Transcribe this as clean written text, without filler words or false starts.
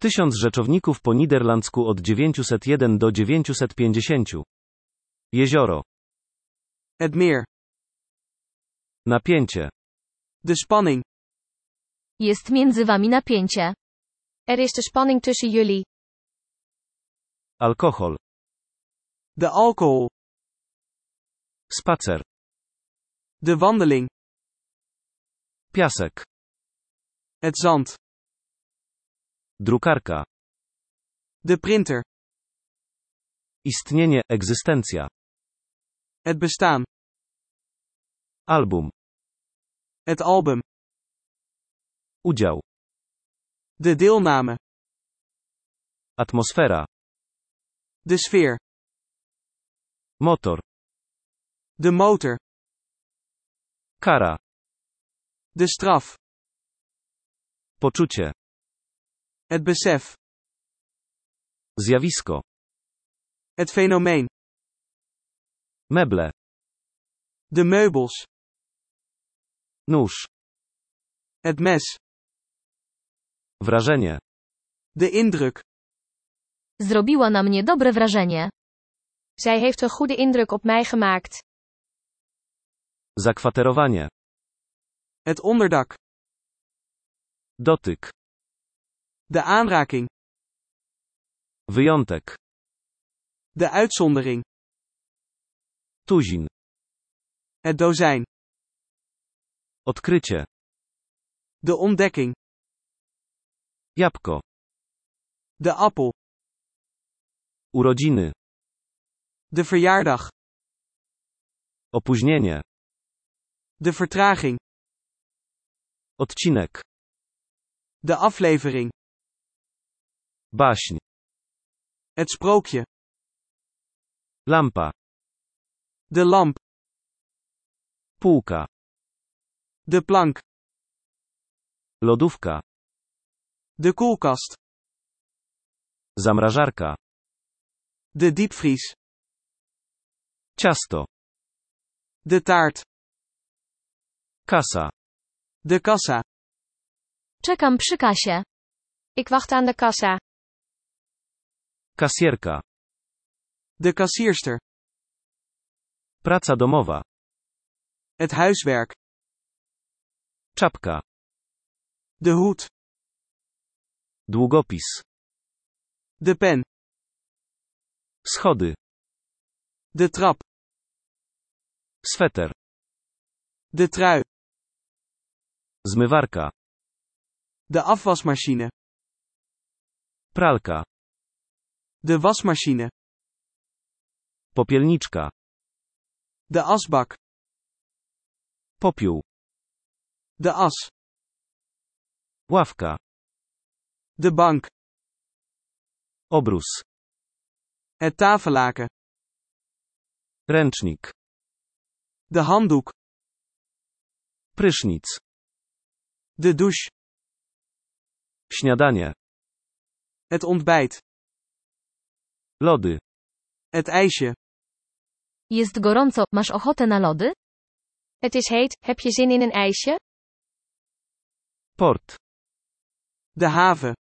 1000 rzeczowników po niderlandzku od 901 do 950. Jezioro. Het meer. Napięcie. De spanning. Jest między wami napięcie. Er is de spanning tussen jullie. Alkohol. De alcohol. Spacer. De wandeling. Piasek. Het zand. Drukarka. De printer. Istnienie, egzystencja. Het bestaan. Album. Het album. Udział. De deelname. Atmosfera. De sfeer. Motor. De motor. Kara. De straf. Poczucie. Het besef. Zjawisko. Het fenomeen. Meble. De meubels. Nóż. Het mes. Wrażenie. De indruk. Zrobiła na mnie dobre wrażenie. Zij heeft een goede indruk op mij gemaakt. Zakwaterowanie. Het onderdak. Dotyk. De aanraking. Wyjątek. De uitzondering. Tuzin. Het dozijn. Odkrycie. De ontdekking. Jabłko. De appel. Urodziny. De verjaardag. Opóźnienie. De vertraging. Odcinek. De aflevering. Baśń. Het sprookje. Lampa. De lamp. Półka. De plank. Lodówka. De koelkast. Zamrażarka. De diepvries. Ciasto. De taart. Kasa. De kassa. Czekam przy kasie. Ik wacht aan de kassa. Kasjerka. De kassierster. Praca domowa. Het huiswerk. Czapka. De hoed. Długopis. De pen. Schody. De trap. Sweter. De trui. Zmywarka. De afwasmachine. Pralka. De wasmachine. Popielniczka. De asbak. Popiół. De as. Ławka. De bank. Obrus. Het tafellaken. Ręcznik. De handdoek. Prysznic. De douche. Śniadanie. Het ontbijt. Lody. Het ijsje. Jest gorąco, masz ochotę na lody? Het is heet, heb je zin in een ijsje? Port. De haven.